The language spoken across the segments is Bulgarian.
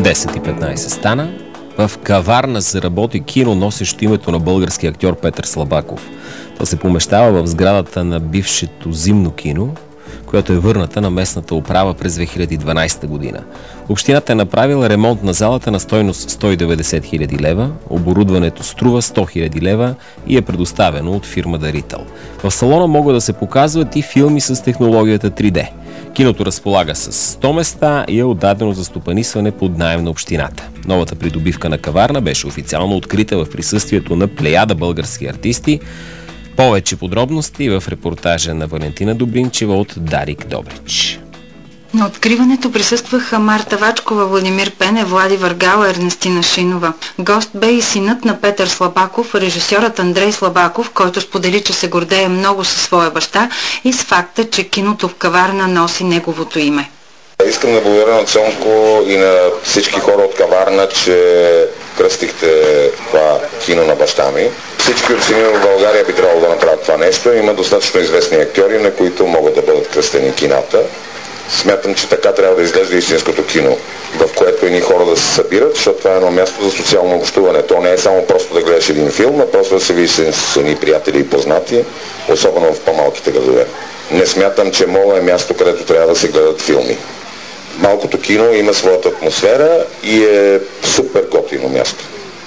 10:15 стана. В Каварна се работи кино, носещо името на български актьор Петър Слабаков. То се помещава в сградата на бившето Зимно кино, която е върната на местната управа през 2012 година. Общината е направила ремонт на залата на стойност 190 000 лева, оборудването струва 100 000 лева и е предоставено от фирма дарител. В салона могат да се показват и филми с технологията 3D. Киното разполага с 100 места и е отдадено за стопанисване под наем на общината. Новата придобивка на Каварна беше официално открита в присъствието на плеяда български артисти. Повече подробности в репортажа на Валентина Добринчева от Дарик Добрич. На откриването присъстваха Марта Вачкова, Владимир Пенев, Влади Въргала, Ернестина Шинова. Гост бе и синът на Петър Слабаков, режисьорът Андрей Слабаков, който сподели, че се гордее много със своя баща и с факта, че киното в Каварна носи неговото име. Искам да благодаря на Цонко и на всички хора от Каварна, че кръстихте това кино на баща ми. Всички общини в България би трябвало да направят това нещо. Има достатъчно известни актьори, на които могат да бъдат кръстени кината. Смятам, че така трябва да изглежда истинското кино, в което едни хора да се събират, защото това е едно място за социално общуване. То не е само просто да гледаш един филм, а просто да се видиш с едни приятели и познати, особено в по-малките градове. Не смятам, че мола е място, където трябва да се гледат филми. Малкото кино има своята атмосфера и е супер готино място.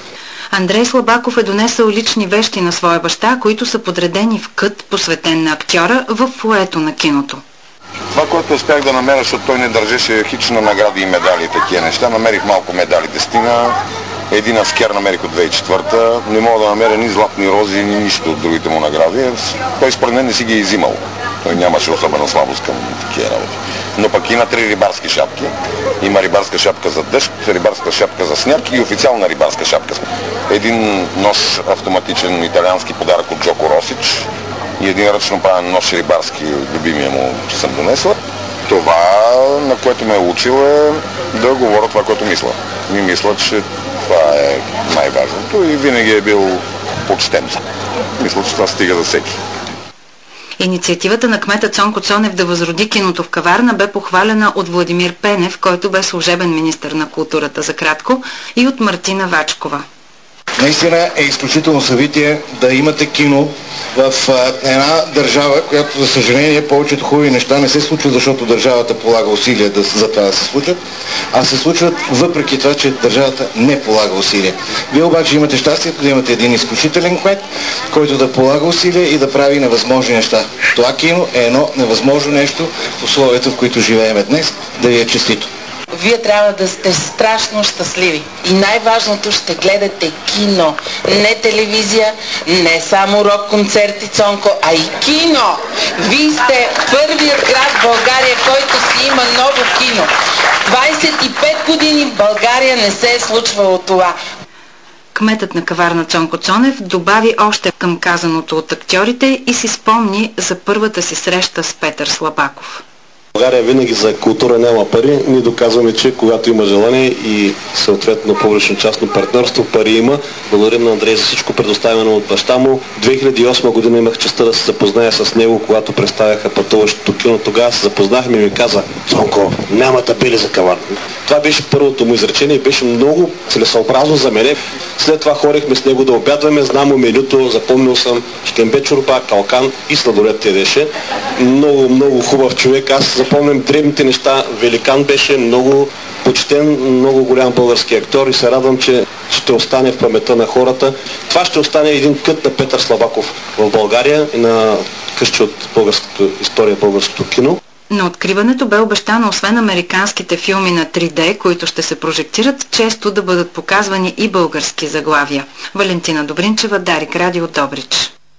Андрей Слабаков е донесъл лични вещи на своя баща, които са подредени в кът, посветен на актьора, в фоето на киното. Това, което успях да намеря, защото той не държеше хич на награди и медали и такива неща, намерих малко медали, 10, един аскер намерих от 2004, не мога да намеря ни златни рози, ни нищо от другите му награди. Той според мен не си ги е изимал. Той нямаше особена слабост към такива работи. Но пък има 3 рибарски шапки. Има рибарска шапка за дъжд, рибарска шапка за сняг и официална рибарска шапка. Един нож автоматичен италиански подарък от Джоко Росич и един ръчно правен нож рибарски, любимия му, че съм донесла. Това, на което ме е учил, е да говоря това, което мисля. И мисля, че това е най-важното и винаги е бил почтен. Мисля, че това стига за всеки. Инициативата на кмета Цонко Цонев да възроди киното в Каварна бе похвалена от Владимир Пенев, който бе служебен министър на културата за кратко, и от Мартина Вачкова. Наистина е изключително събитие да имате кино в една държава, която, за съжаление, повечето хубави неща не се случват, защото държавата полага усилия за това да се случат, а се случват въпреки това, че държавата не полага усилия. Вие обаче имате щастието да имате един изключителен кмет, който да полага усилия и да прави невъзможни неща. Това кино е едно невъзможно нещо в условията, в които живеем днес. Да ви е честито! Вие трябва да сте страшно щастливи. И най-важното, ще гледате кино. Не телевизия, не само рок-концерти, Цонко, а и кино. Вие сте първият град в България, който си има ново кино. 25 години в България не се е случвало това. Кметът на Каварна Цонко Цонев добави още към казаното от актьорите и си спомни за първата си среща с Петър Слабаков. България винаги за култура няма пари. Ние доказваме, че когато има желание и съответно публично-частно партньорство, пари има. Благодарим на Андрей за всичко предоставено от баща му. 2008 година имах честта да се запозная с него, когато представяха пътуващото кино. Тогава се запознахме и ми каза: Цонко, няма табели за Каварна. Това беше първото му изречение и беше много целесъобразно за мене. След това ходихме с него да обядваме, знам му менюто, запомнил съм шкембе чорба, калкан и сладолет ядеше. Много хубав човек. Аз запомням дребните неща. Великан беше, много почтен, много голям български актьор и се радвам, че ще остане в паметта на хората. Това ще остане един кът на Петър Слабаков в България и на къщи от българската история, българското кино. На откриването бе обещано, освен американските филми на 3D, които ще се прожектират, често да бъдат показвани и български заглавия. Валентина Добринчева, Дарик Радио, Добрич.